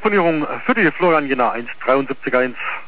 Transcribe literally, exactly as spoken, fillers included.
Telefonierung für die Florian Jena eins dreiundsiebzig eins.